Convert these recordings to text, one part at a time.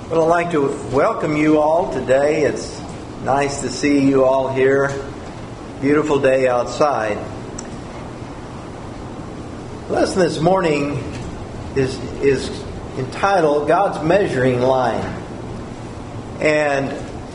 Well, I'd like to welcome you all today. It's nice to see you all here. Beautiful day outside. The lesson this morning is entitled God's Measuring Line. And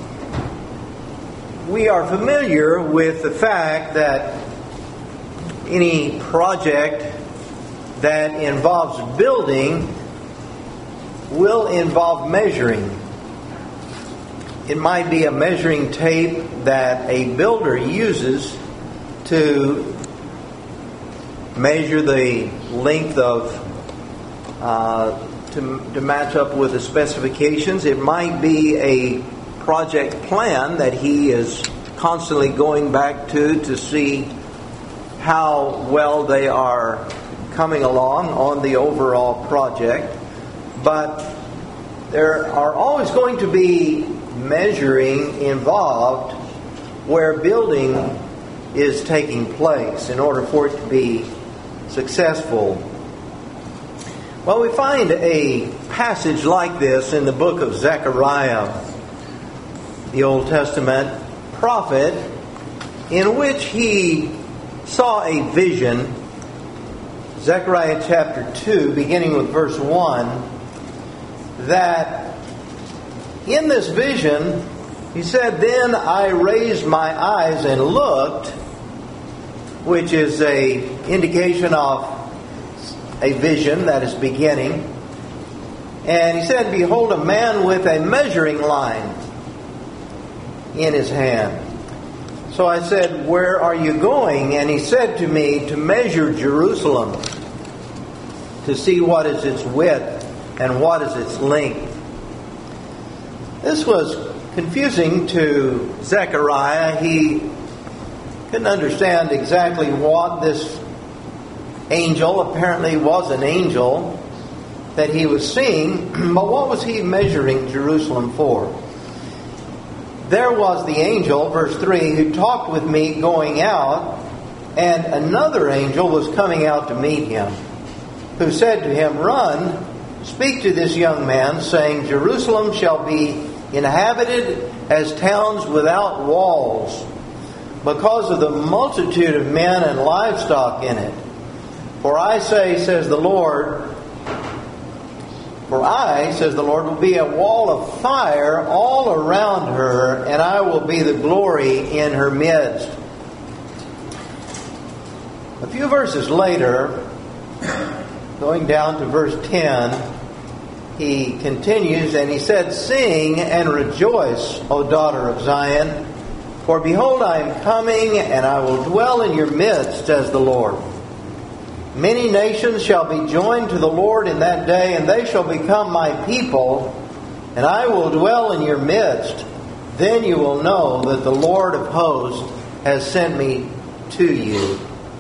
we are familiar with the fact that any project that involves building will involve measuring. It might be a measuring tape that a builder uses to measure the length of to match up with the specifications. It might be a project plan that he is constantly going back to see how well they are coming along on the overall project. But there are always going to be measuring involved where building is taking place in order for it to be successful. Well, we find a passage like this in the book of Zechariah, the Old Testament prophet, in which he saw a vision. Zechariah chapter 2, beginning with verse 1, that in this vision, he said, "Then I raised my eyes and looked," which is a indication of a vision that is beginning. And he said, "Behold, a man with a measuring line in his hand." So I said, "Where are you going?" And he said to me, "To measure Jerusalem, to see what is its width and what is its length." This was confusing to Zechariah. He couldn't understand exactly what this angel, apparently was an angel, that he was seeing. But what was he measuring Jerusalem for? "There was the angel," verse 3, "who talked with me going out, and another angel was coming out to meet him, who said to him, 'Run, speak to this young man, saying, Jerusalem shall be inhabited as towns without walls, because of the multitude of men and livestock in it. For I, says the Lord, will be a wall of fire all around her, and I will be the glory in her midst.'" A few verses later, going down to verse 10, he continues, and he said, "Sing and rejoice, O daughter of Zion, for behold, I am coming, and I will dwell in your midst, says the Lord. Many nations shall be joined to the Lord in that day, and they shall become my people, and I will dwell in your midst. Then you will know that the Lord of hosts has sent me to you."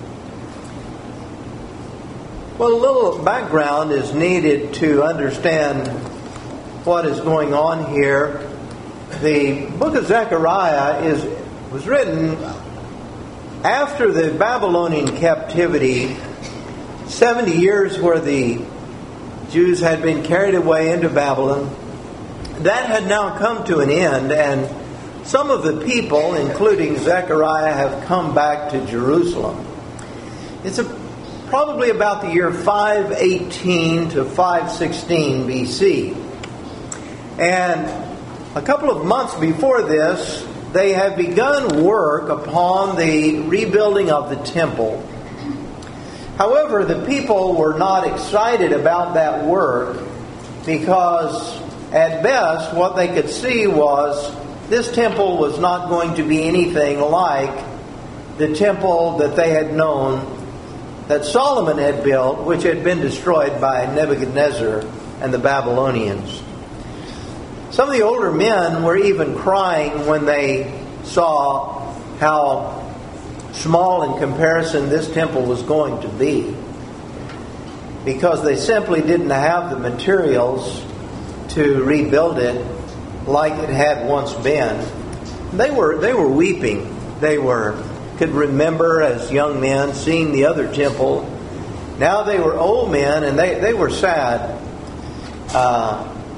Well, a little background is needed to understand what is going on here. The book of Zechariah was written after the Babylonian captivity, 70 years where the Jews had been carried away into Babylon. That had now come to an end, and some of the people, including Zechariah, have come back to Jerusalem. It's probably about the year 518 to 516 BC. And a couple of months before this, they have begun work upon the rebuilding of the temple. However, the people were not excited about that work because, at best, what they could see was this temple was not going to be anything like the temple that they had known that Solomon had built, which had been destroyed by Nebuchadnezzar and the Babylonians. Some of the older men were even crying when they saw how small in comparison this temple was going to be, because they simply didn't have the materials to rebuild it like it had once been. They were weeping. They could remember as young men seeing the other temple. Now they were old men, and they were sad.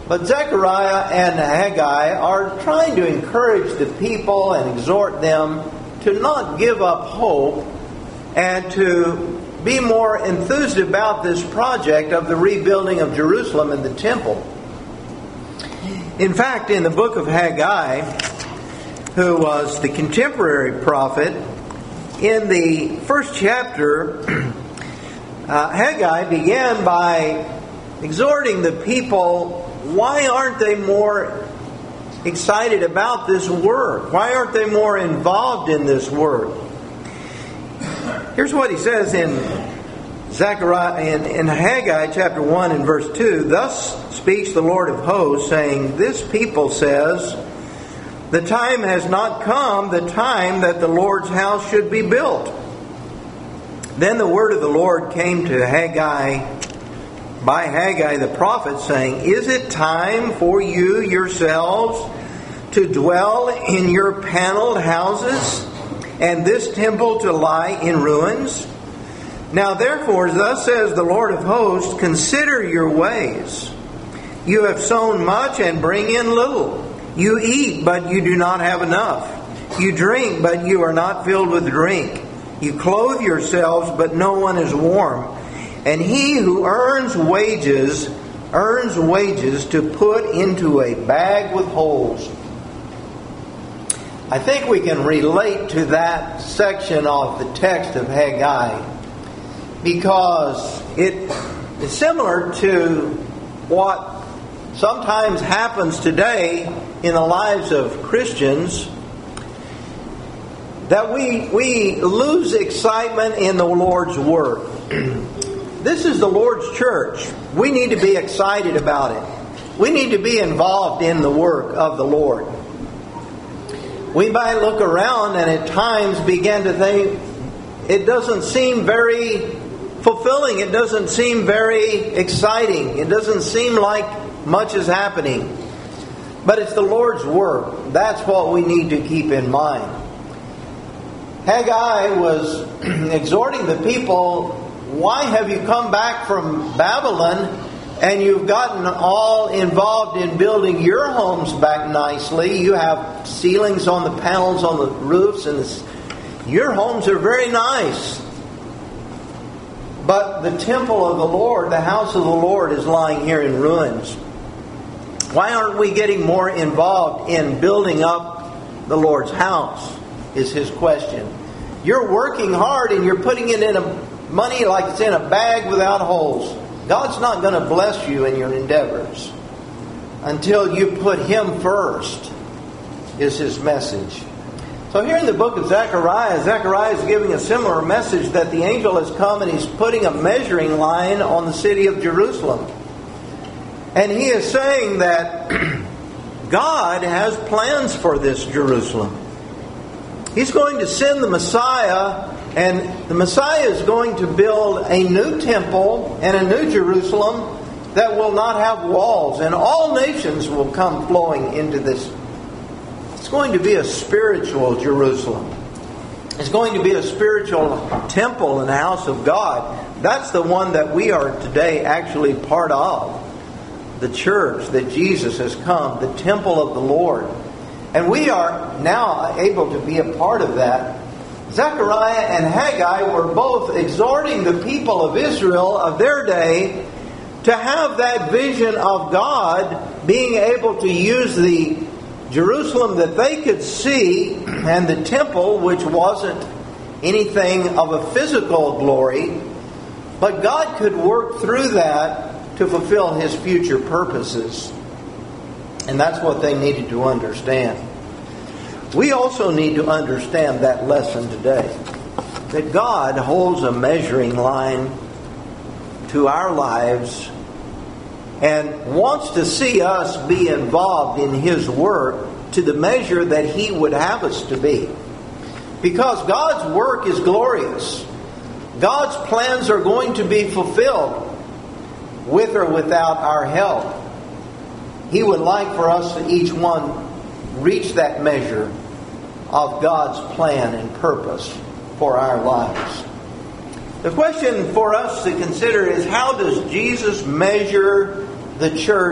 But Zechariah and Haggai are trying to encourage the people and exhort them to not give up hope and to be more enthused about this project of the rebuilding of Jerusalem and the temple. In fact, in the book of Haggai, who was the contemporary prophet, in the first chapter, Haggai began by exhorting the people, why aren't they more excited about this work? Why aren't they more involved in this work? Here's what he says in in Haggai chapter 1 and verse 2. Thus speaks the Lord of hosts, saying, this people says, the time has not come, the time that the Lord's house should be built. Then the word of the Lord came to Haggai by Haggai the prophet, saying, is it time for you yourselves to dwell in your paneled houses, and this temple to lie in ruins? Now therefore, thus says the Lord of hosts, consider your ways. You have sown much and bring in little. You eat, but you do not have enough. You drink, but you are not filled with drink. You clothe yourselves, but no one is warm. And he who earns wages to put into a bag with holes. I think we can relate to that section of the text of Haggai because it is similar to what sometimes happens today in the lives of Christians, that we lose excitement in the Lord's work. This is the Lord's church. We need to be excited about it. We need to be involved in the work of the Lord. We might look around and at times begin to think it doesn't seem very fulfilling. It doesn't seem very exciting. It doesn't seem like much is happening. But it's the Lord's work. That's what we need to keep in mind. Haggai was exhorting the people, why have you come back from Babylon and you've gotten all involved in building your homes back nicely? You have ceilings on the panels on the roofs, and your homes are very nice. But the temple of the Lord, the house of the Lord, is lying here in ruins. Why aren't we getting more involved in building up the Lord's house, is his question. You're working hard and you're putting it in money like it's in a bag without holes. God's not going to bless you in your endeavors until you put Him first, is his message. So here in the book of Zechariah is giving a similar message, that the angel has come and he's putting a measuring line on the city of Jerusalem. And he is saying that God has plans for this Jerusalem. He's going to send the Messiah, and the Messiah is going to build a new temple and a new Jerusalem that will not have walls, and all nations will come flowing into this. It's going to be a spiritual Jerusalem. It's going to be a spiritual temple in the house of God. That's the one that we are today actually part of. The church that Jesus has come, the temple of the Lord. And we are now able to be a part of that. Zechariah and Haggai were both exhorting the people of Israel of their day to have that vision of God being able to use the Jerusalem that they could see and the temple, which wasn't anything of a physical glory, but God could work through that to fulfill His future purposes. And that's what they needed to understand. We also need to understand that lesson today, that God holds a measuring line to our lives and wants to see us be involved in His work to the measure that He would have us to be. Because God's work is glorious. God's plans are going to be fulfilled with or without our help. He would like for us to each one reach that measure of God's plan and purpose for our lives. The question for us to consider is, how does Jesus measure the church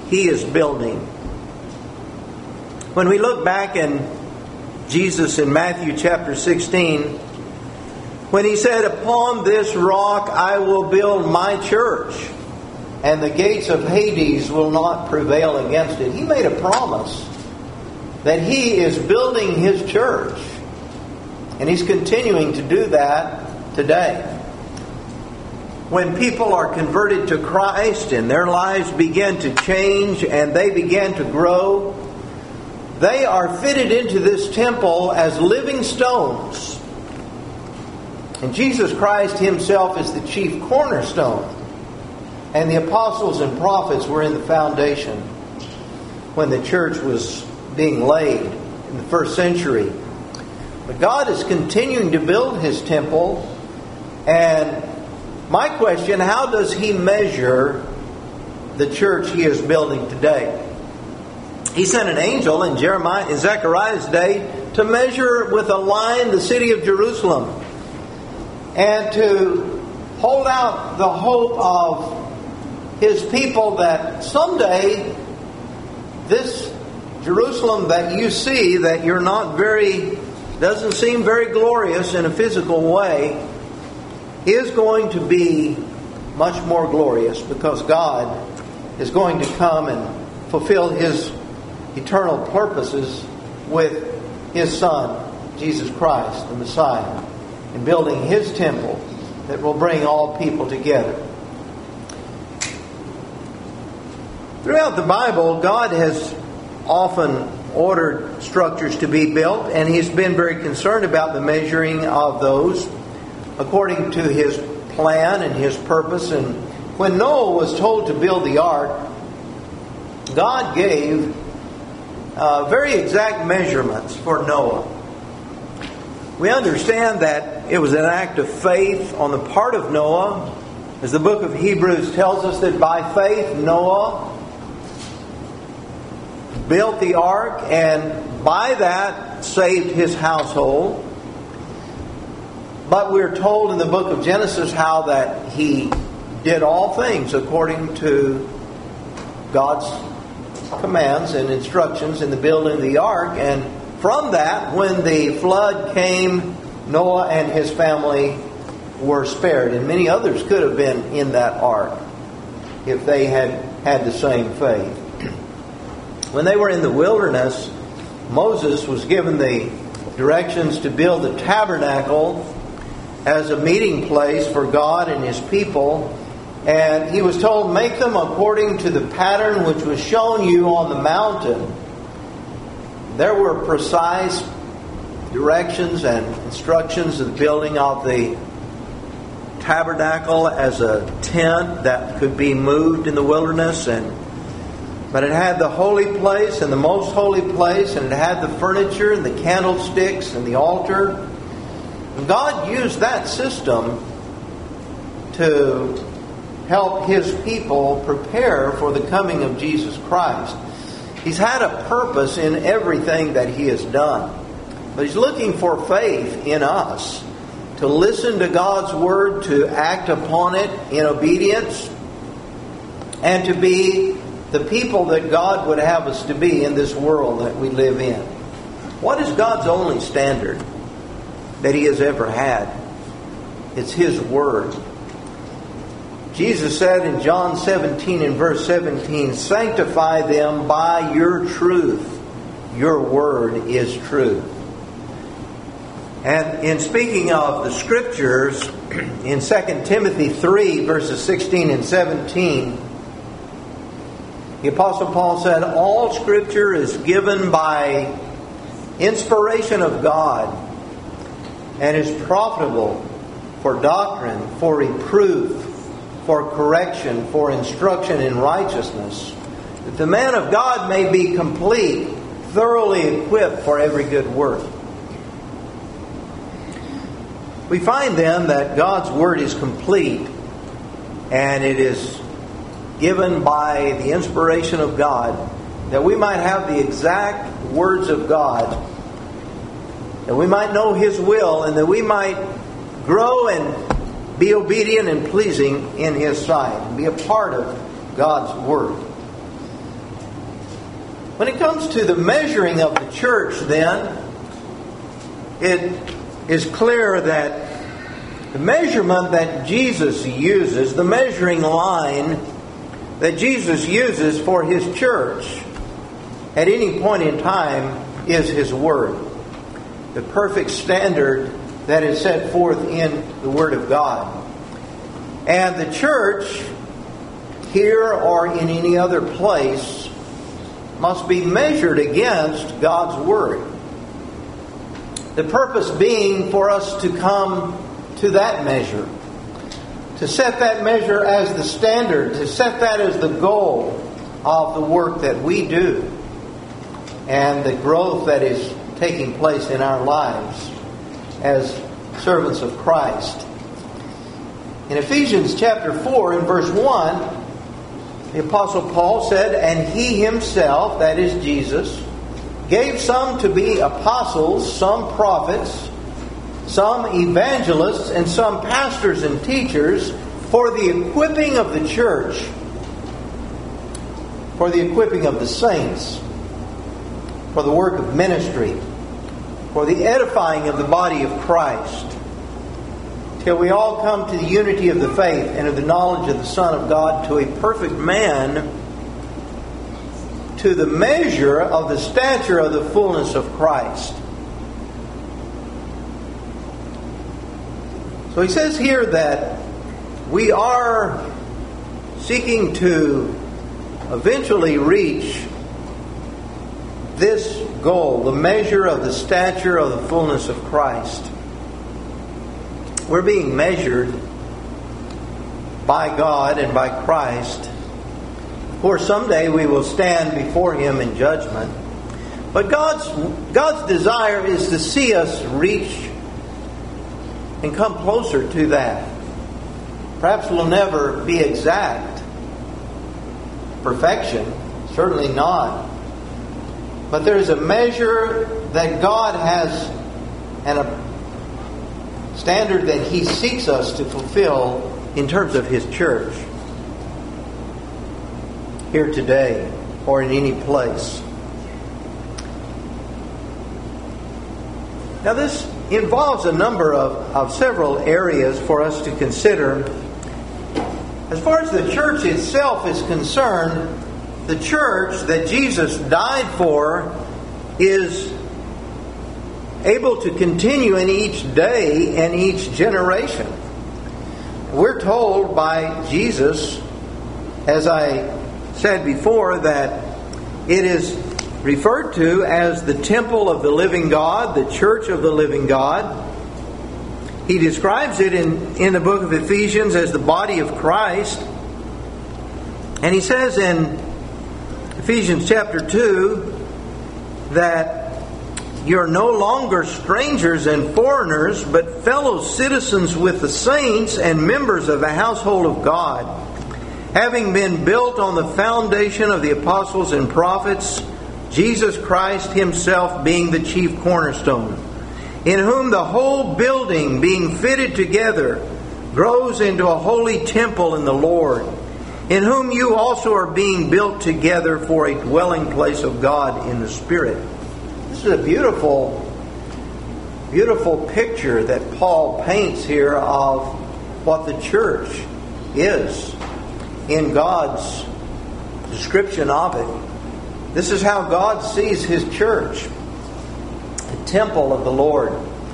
He is building. When we look back in Jesus in Matthew chapter 16, when He said, "Upon this rock I will build my church, and the gates of Hades will not prevail against it," He made a promise that He is building His church. And He's continuing to do that today. When people are converted to Christ and their lives begin to change and they begin to grow, they are fitted into this temple as living stones. And Jesus Christ Himself is the chief cornerstone. And the apostles and prophets were in the foundation when the church was being laid in the first century. But God is continuing to build His temple. And my question, how does He measure the church He is building today? He sent an angel in Zechariah's day to measure with a line the city of Jerusalem and to hold out the hope of His people that someday this Jerusalem that you see, that you're not doesn't seem very glorious in a physical way, is going to be much more glorious, because God is going to come and fulfill His eternal purposes with His Son, Jesus Christ, the Messiah, in building His temple that will bring all people together. Throughout the Bible, God has often ordered structures to be built, and He's been very concerned about the measuring of those according to His plan and His purpose. And when Noah was told to build the ark, God gave very exact measurements for Noah. We understand that it was an act of faith on the part of Noah, as the book of Hebrews tells us that by faith Noah built the ark, and by that saved his household. But we're told in the book of Genesis how that he did all things according to God's commands and instructions in the building of the ark. And from that, when the flood came, Noah and his family were spared. And many others could have been in that ark if they had had the same faith. When they were in the wilderness, Moses was given the directions to build the tabernacle as a meeting place for God and His people. And he was told, make them according to the pattern which was shown you on the mountain. There were precise directions and instructions of the building of the tabernacle as a tent that could be moved in the wilderness. But it had the holy place and the most holy place, and it had the furniture and the candlesticks and the altar. And God used that system to help His people prepare for the coming of Jesus Christ. He's had a purpose in everything that He has done. But He's looking for faith in us to listen to God's Word, to act upon it in obedience, and to be the people that God would have us to be in this world that we live in. What is God's only standard that He has ever had? It's His Word. Jesus said in John 17 and verse 17, sanctify them by your truth. Your Word is truth. And in speaking of the Scriptures, in 2 Timothy 3 verses 16 and 17, the Apostle Paul said, all Scripture is given by inspiration of God and is profitable for doctrine, for reproof, for correction, for instruction in righteousness, that the man of God may be complete, thoroughly equipped for every good work. We find then that God's Word is complete, and it is given by the inspiration of God, that we might have the exact words of God, that we might know His will, and that we might grow and be obedient and pleasing in His sight, and be a part of God's Word. When it comes to the measuring of the church, then, it is clear that the measurement that Jesus uses, the measuring line that Jesus uses for His church at any point in time is His Word. The perfect standard that is set forth in the Word of God. And the church, here or in any other place, must be measured against God's Word. The purpose being for us to come to that measure, to set that measure as the standard, to set that as the goal of the work that we do and the growth that is taking place in our lives as servants of Christ. In Ephesians chapter 4 and verse 1, the Apostle Paul said, "And He Himself," that is Jesus, "gave some to be apostles, some prophets, some evangelists, and some pastors and teachers for the equipping of the church," for the equipping of the saints, for the work of ministry, for the edifying of the body of Christ, till we all come to the unity of the faith and of the knowledge of the Son of God, to a perfect man, to the measure of the stature of the fullness of Christ. So he says here that we are seeking to eventually reach this goal, the measure of the stature of the fullness of Christ. We're being measured by God and by Christ. Of course, someday we will stand before Him in judgment. But God's desire is to see us reach and come closer to that. Perhaps we'll never be exact perfection, certainly not. But there is a measure that God has and a standard that He seeks us to fulfill in terms of His church here today or in any place. Now this involves a number of several areas for us to consider. As far as the church itself is concerned, the church that Jesus died for is able to continue in each day and each generation. We're told by Jesus, as I said before, that it is referred to as the temple of the living God, the church of the living God. He describes it in the book of Ephesians as the body of Christ. And he says in Ephesians chapter 2 that you're no longer strangers and foreigners, but fellow citizens with the saints and members of the household of God, having been built on the foundation of the apostles and prophets, Jesus Christ Himself being the chief cornerstone, in whom the whole building being fitted together grows into a holy temple in the Lord, in whom you also are being built together for a dwelling place of God in the Spirit. This is a beautiful, beautiful picture that Paul paints here of what the church is in God's description of it. This is how God sees His church, the temple of the Lord.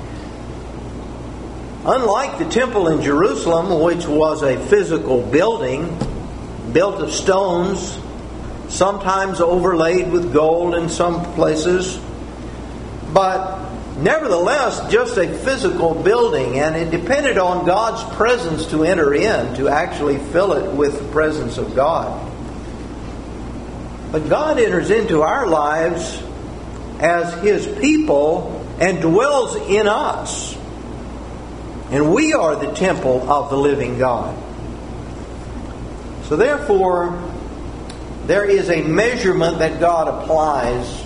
Unlike the temple in Jerusalem, which was a physical building built of stones, sometimes overlaid with gold in some places, but nevertheless just a physical building, and it depended on God's presence to enter in, to actually fill it with the presence of God. But God enters into our lives as His people and dwells in us. And we are the temple of the living God. So therefore, there is a measurement that God applies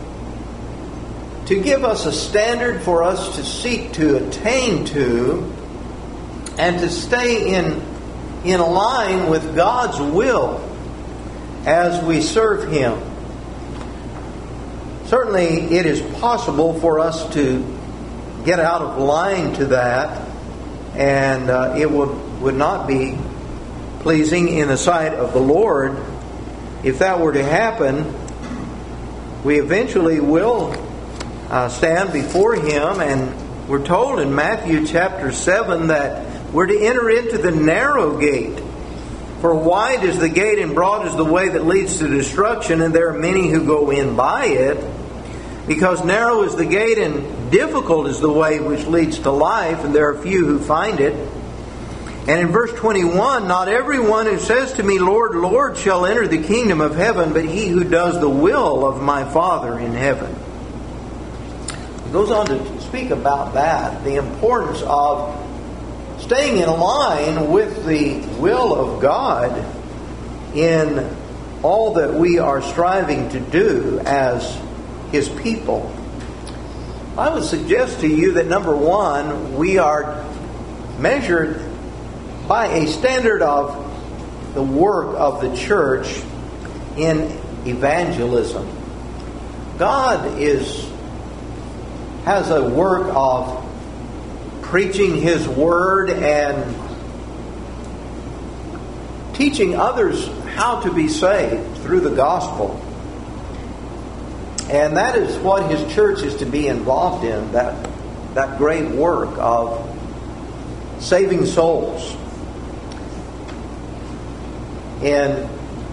to give us a standard for us to seek to attain to and to stay in line with God's will as we serve Him. Certainly it is possible for us to get out of line to that, and it would not be pleasing in the sight of the Lord. If that were to happen, we eventually will stand before Him, and we're told in Matthew chapter 7 that we're to enter into the narrow gate. For wide is the gate and broad is the way that leads to destruction, and there are many who go in by it. Because narrow is the gate and difficult is the way which leads to life, and there are few who find it. And in verse 21, not everyone who says to me, Lord, Lord, shall enter the kingdom of heaven, but he who does the will of my Father in heaven. It goes on to speak about that, the importance of staying in line with the will of God in all that we are striving to do as His people. I would suggest to you that, number one, we are measured by a standard of the work of the church in evangelism. God has a work of preaching His Word and teaching others how to be saved through the gospel. And that is what His church is to be involved in, that great work of saving souls. In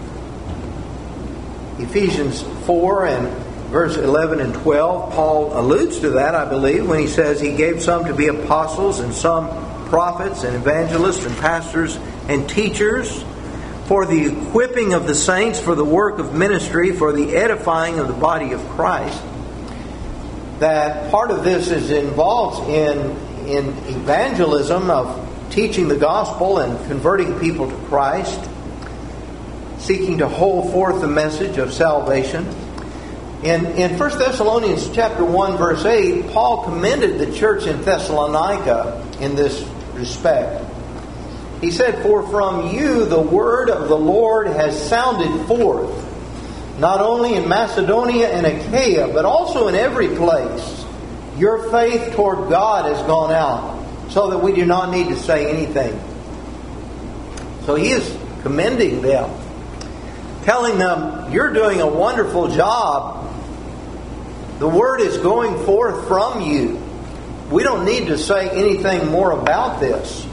Ephesians 4 and verse 11 and 12, Paul alludes to that, I believe, when he says He gave some to be apostles and some prophets and evangelists and pastors and teachers for the equipping of the saints, for the work of ministry, for the edifying of the body of Christ. That part of this is involved in evangelism, of teaching the gospel and converting people to Christ, seeking to hold forth the message of salvation. In 1 Thessalonians chapter 1, verse 8, Paul commended the church in Thessalonica in this respect. He said, For from you the word of the Lord has sounded forth, not only in Macedonia and Achaia, but also in every place. Your faith toward God has gone out, so that we do not need to say anything. So he is commending them, telling them, you're doing a wonderful job. The word is going forth from you. We don't need to say anything more about this.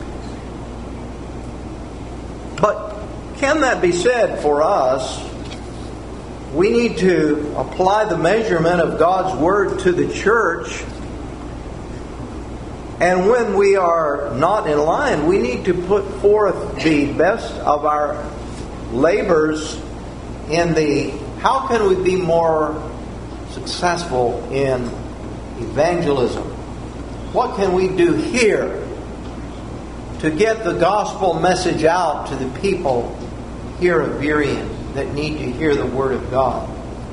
But can that be said for us? We need to apply the measurement of God's Word to the church. And when we are not in line, we need to put forth the best of our labors in the how can we be more successful in evangelism? What can we do here to get the gospel message out to the people here of Berean that need to hear the Word of God?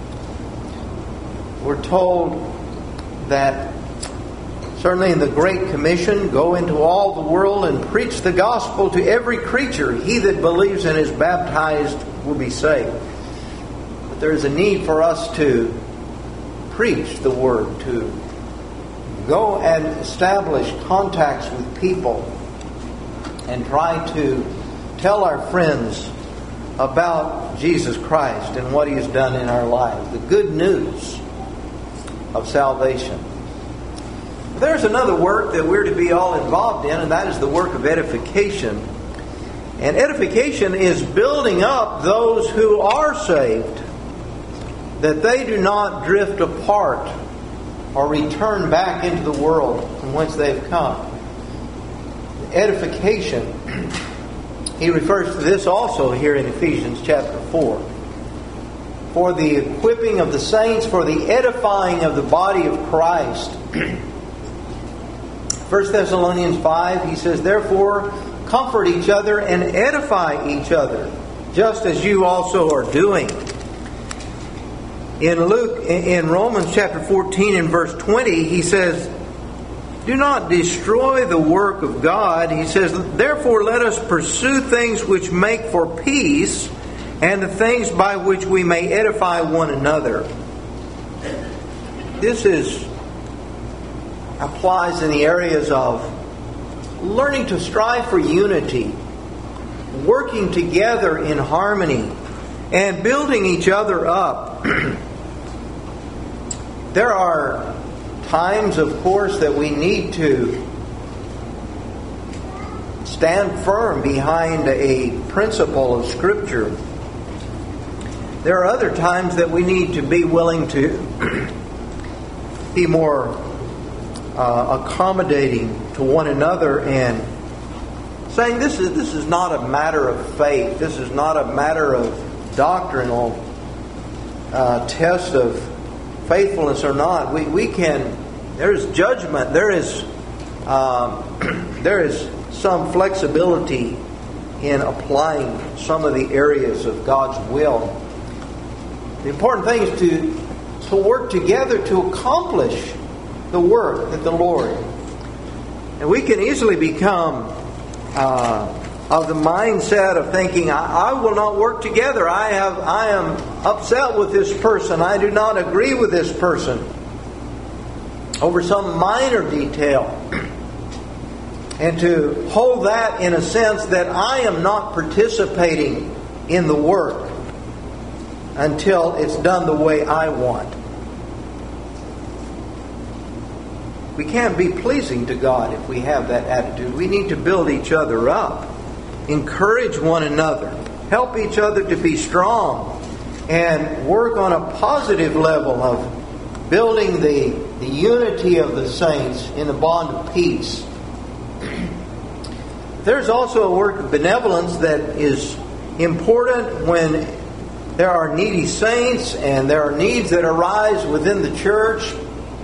We're told that certainly in the Great Commission, go into all the world and preach the gospel to every creature. He that believes and is baptized will be saved. But there is a need for us to preach the Word, to go and establish contacts with people and try to tell our friends about Jesus Christ and what He has done in our lives. The good news of salvation. There's another work that we're to be all involved in, and that is the work of edification. And edification is building up those who are saved, that they do not drift apart or return back into the world from whence they've come. Edification, he refers to this also here in Ephesians chapter 4. For the equipping of the saints, for the edifying of the body of Christ. 1 Thessalonians 5, he says, Therefore, comfort each other and edify each other, just as you also are doing. In Romans chapter 14 and verse 20, he says, Do not destroy the work of God. He says, Therefore let us pursue things which make for peace, and the things by which we may edify one another. applies in the areas of learning to strive for unity, working together in harmony, and building each other up. There are times, of course, that we need to stand firm behind a principle of Scripture. There are other times that we need to be willing to be more accommodating to one another and saying this is not a matter of faith. This is not a matter of doctrinal test of faithfulness or not. We can. There is judgment. There is some flexibility in applying some of the areas of God's will. The important thing is to work together to accomplish the work that the Lord. And we can easily become of the mindset of thinking, I will not work together. I am upset with this person. I do not agree with this person over some minor detail. And to hold that in a sense that I am not participating in the work until it's done the way I want. We can't be pleasing to God if we have that attitude. We need to build each other up, encourage one another, help each other to be strong, and work on a positive level of building the unity of the saints in the bond of peace. There's also a work of benevolence that is important when there are needy saints and there are needs that arise within the church.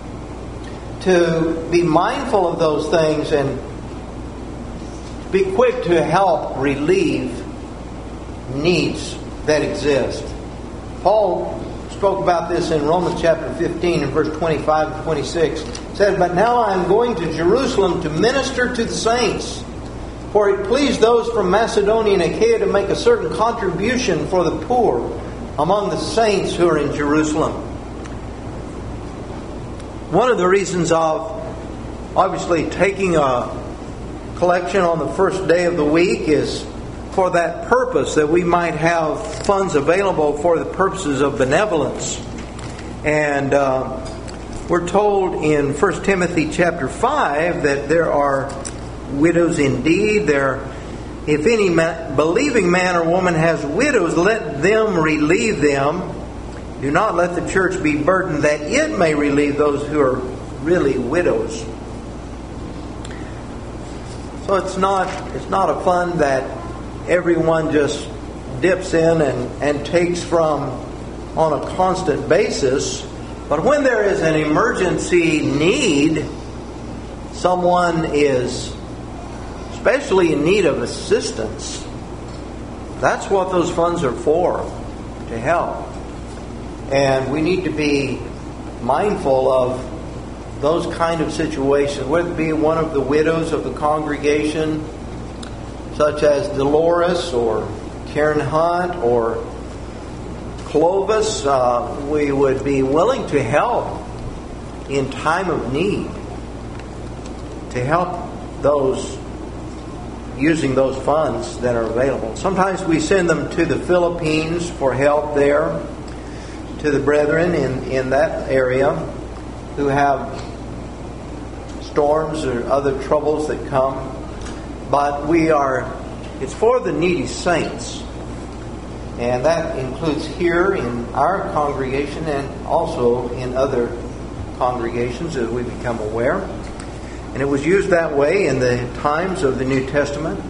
To be mindful of those things and be quick to help relieve needs that exist. Paul spoke about this in Romans chapter 15 and verse 25 and 26. It said, "But now I am going to Jerusalem to minister to the saints. For it pleased those from Macedonia and Achaia to make a certain contribution for the poor among the saints who are in Jerusalem." One of the reasons of obviously taking a collection on the first day of the week is for that purpose, that we might have funds available for the purposes of benevolence. And we're told in 1 Timothy chapter 5 that there are widows indeed. If any believing man or woman has widows, let them relieve them. Do not let the church be burdened, that it may relieve those who are really widows. So it's not a fund that everyone just dips in and takes from on a constant basis. But when there is an emergency need, someone is especially in need of assistance, that's what those funds are for, to help. And we need to be mindful of those kind of situations, whether it be one of the widows of the congregation, such as Dolores or Karen Hunt or Clovis. We would be willing to help in time of need, to help those using those funds that are available. Sometimes we send them to the Philippines for help there, to the brethren in that area who have storms or other troubles that come. But it's for the needy saints. And that includes here in our congregation and also in other congregations as we become aware. And it was used that way in the times of the New Testament.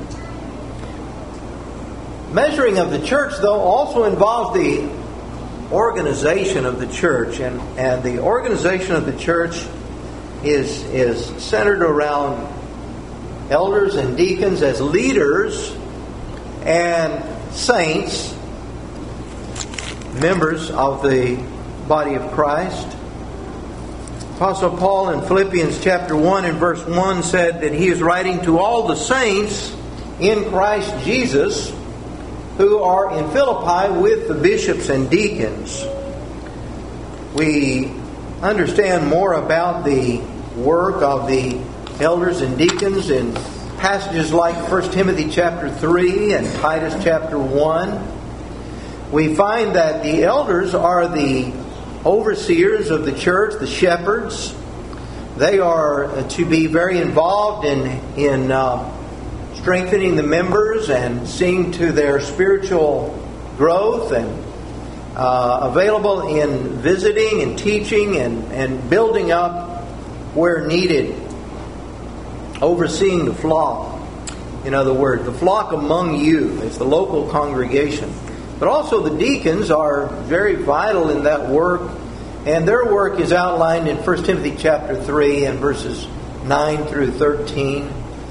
Measuring of the church, though, also involves the organization of the church. And the organization of the church is centered around elders and deacons as leaders and saints, members of the body of Christ. Apostle Paul in Philippians chapter 1 and verse 1 said that he is writing to all the saints in Christ Jesus who are in Philippi with the bishops and deacons. We understand more about the work of the elders and deacons in passages like 1 Timothy chapter 3 and Titus chapter 1, we find that the elders are the overseers of the church, the shepherds. They are to be very involved in strengthening the members and seeing to their spiritual growth, and available in visiting and teaching and building up where needed, overseeing the flock. In other words, the flock among you is the local congregation. But also the deacons are very vital in that work, and their work is outlined in 1 Timothy chapter 3 and verses 9 through 13.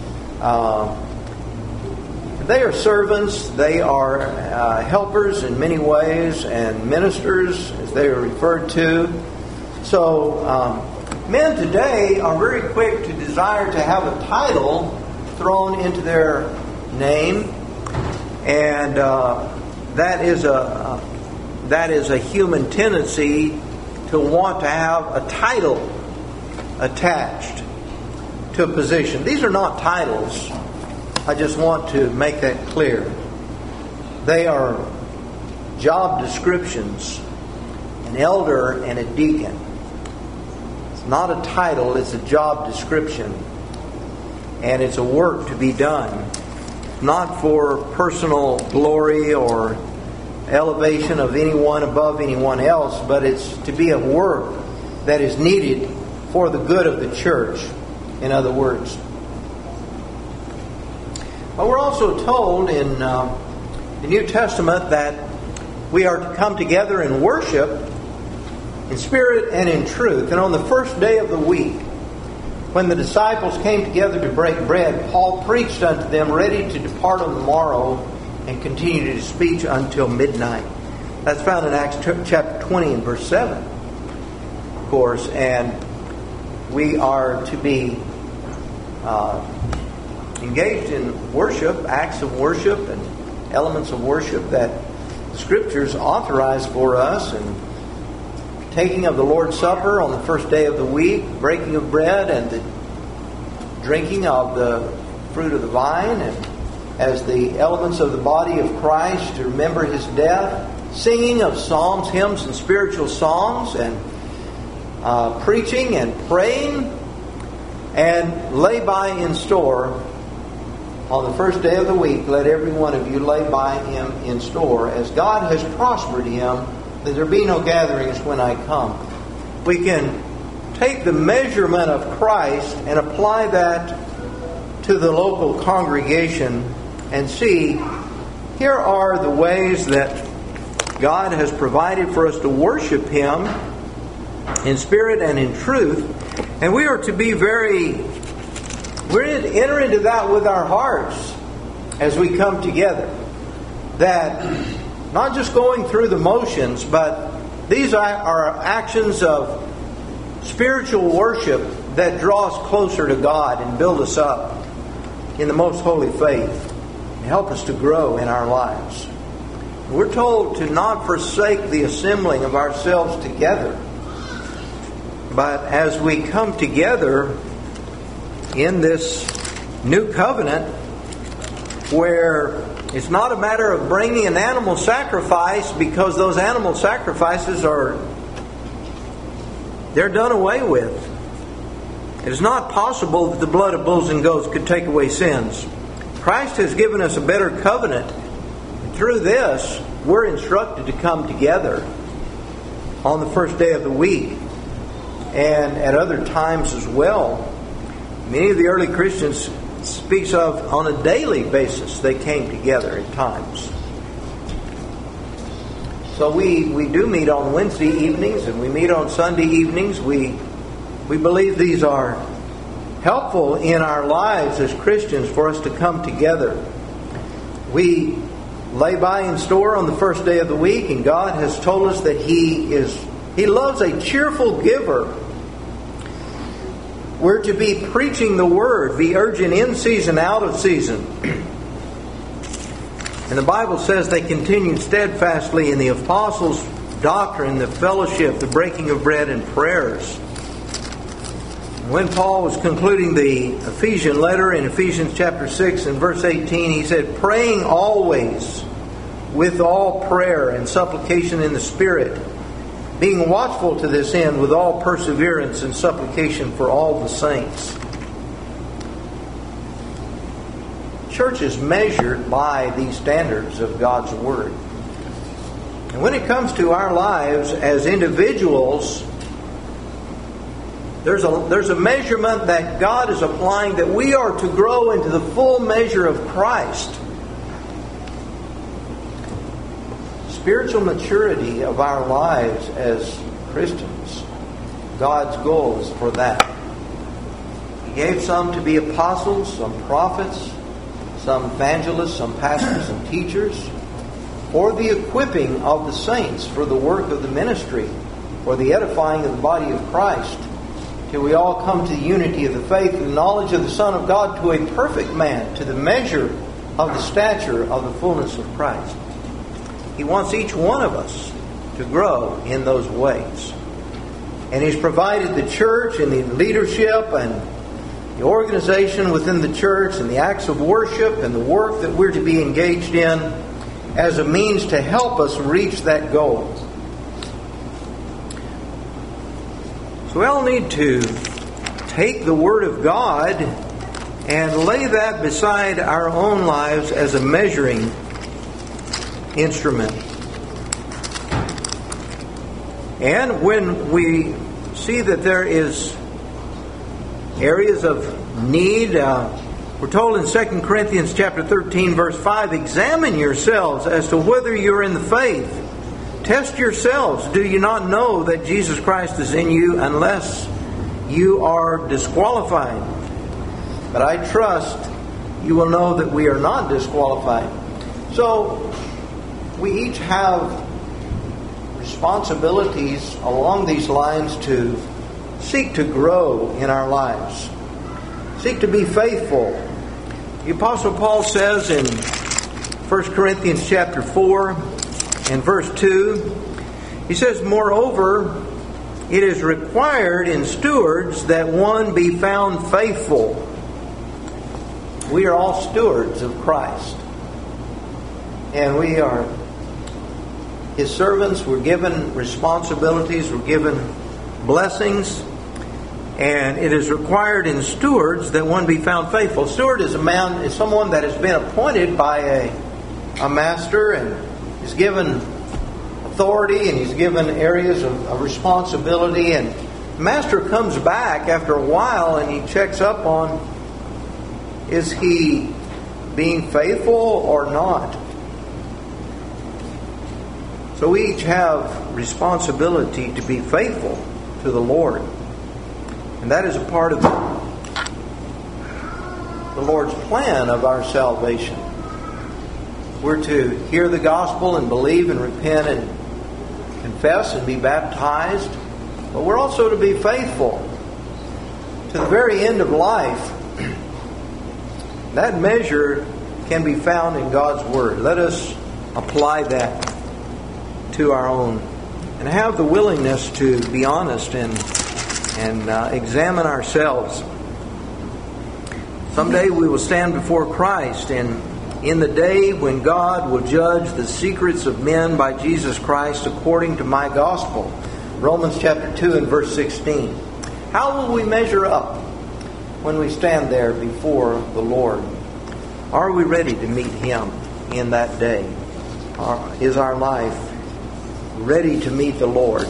They are servants, they are helpers in many ways, and ministers, as they are referred to. So, men today are very quick to desire to have a title thrown into their name, and that is a human tendency to want to have a title attached to a position. These are not titles. I just want to make that clear. They are job descriptions, an elder and a deacon. It's not a title, it's a job description. And it's a work to be done, not for personal glory or elevation of anyone above anyone else, but it's to be a work that is needed for the good of the church, in other words. But we're also told in the New Testament that we are to come together and worship in spirit and in truth. And on the first day of the week, when the disciples came together to break bread, Paul preached unto them, ready to depart on the morrow and continue his speech until midnight. That's found in Acts chapter 20 and verse 7, of course. And we are to be engaged in worship, acts of worship and elements of worship that the Scriptures authorize for us, and taking of the Lord's Supper on the first day of the week, breaking of bread, and the drinking of the fruit of the vine, and as the elements of the body of Christ to remember His death, singing of psalms, hymns, and spiritual songs, and preaching and praying, and lay by in store on the first day of the week. Let every one of you lay by him in store, as God has prospered him, that there be no gatherings when I come. We can take the measurement of Christ and apply that to the local congregation and see, here are the ways that God has provided for us to worship Him in spirit and in truth. And we are to be we're to enter into that with our hearts as we come together. That not just going through the motions, but these are actions of spiritual worship that draw us closer to God and build us up in the most holy faith and help us to grow in our lives. We're told to not forsake the assembling of ourselves together, but as we come together in this new covenant, where it's not a matter of bringing an animal sacrifice, because those animal sacrifices they're done away with. It is not possible that the blood of bulls and goats could take away sins. Christ has given us a better covenant. Through this, we're instructed to come together on the first day of the week and at other times as well. Many of the early Christians speaks of on a daily basis they came together at times. So we do meet on Wednesday evenings and we meet on Sunday evenings. We believe these are helpful in our lives as Christians for us to come together. We lay by in store on the first day of the week, and God has told us that He loves a cheerful giver. We're to be preaching the Word, be urgent in season, out of season. And the Bible says they continued steadfastly in the apostles' doctrine, the fellowship, the breaking of bread, and prayers. When Paul was concluding the Ephesian letter in Ephesians chapter 6 and verse 18, he said, "Praying always with all prayer and supplication in the Spirit, being watchful to this end with all perseverance and supplication for all the saints." Church is measured by these standards of God's Word. And when it comes to our lives as individuals, there's a measurement that God is applying, that we are to grow into the full measure of Christ. Spiritual maturity of our lives as Christians, God's goal is for that. He gave some to be apostles, some prophets, some evangelists, some pastors and teachers, for the equipping of the saints for the work of the ministry, for the edifying of the body of Christ, till we all come to the unity of the faith and knowledge of the Son of God, to a perfect man, to the measure of the stature of the fullness of Christ. He wants each one of us to grow in those ways. And He's provided the church and the leadership and the organization within the church and the acts of worship and the work that we're to be engaged in as a means to help us reach that goal. So we all need to take the Word of God and lay that beside our own lives as a measuring instrument. And when we see that there is areas of need, we're told in 2 Corinthians chapter 13 verse 5, "Examine yourselves as to whether you're in the faith. Test yourselves. Do you not know that Jesus Christ is in you, unless you are disqualified? But I trust you will know that we are not disqualified." So we each have responsibilities along these lines to seek to grow in our lives. Seek to be faithful. The Apostle Paul says in 1 Corinthians chapter 4 and verse 2, he says, "Moreover, it is required in stewards that one be found faithful." We are all stewards of Christ. And we are His servants. We're given responsibilities. We're given blessings. And it is required in stewards that one be found faithful. Steward is someone that has been appointed by a master and is given authority and he's given areas of responsibility. And the master comes back after a while and he checks up on, is he being faithful or not? So we each have responsibility to be faithful to the Lord. And that is a part of the Lord's plan of our salvation. We're to hear the gospel and believe and repent and confess and be baptized. But we're also to be faithful to the very end of life. That measure can be found in God's Word. Let us apply that to our own and have the willingness to be honest and examine ourselves. Someday we will stand before Christ, and in the day when God will judge the secrets of men by Jesus Christ according to my gospel. Romans chapter 2 and verse 16. How will we measure up when we stand there before the Lord? Are we ready to meet Him in that day? Is our life ready to meet the Lord?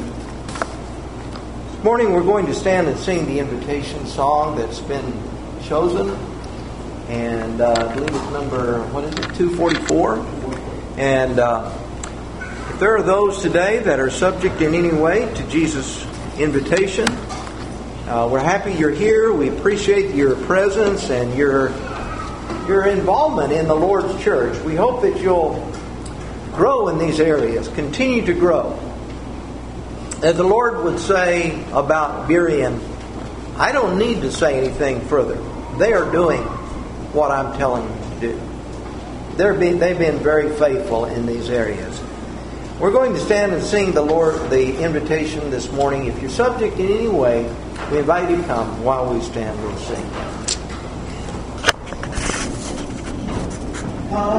This morning we're going to stand and sing the invitation song that's been chosen. And I believe it's number, 244. And if there are those today that are subject in any way to Jesus' invitation, we're happy you're here. We appreciate your presence and your involvement in the Lord's church. We hope that you'll grow in these areas, continue to grow. As the Lord would say about Berean, I don't need to say anything further. They are doing what I'm telling them to do. They've been very faithful in these areas. We're going to stand and sing the invitation this morning. If you're subject in any way, we invite you to come while we stand and sing.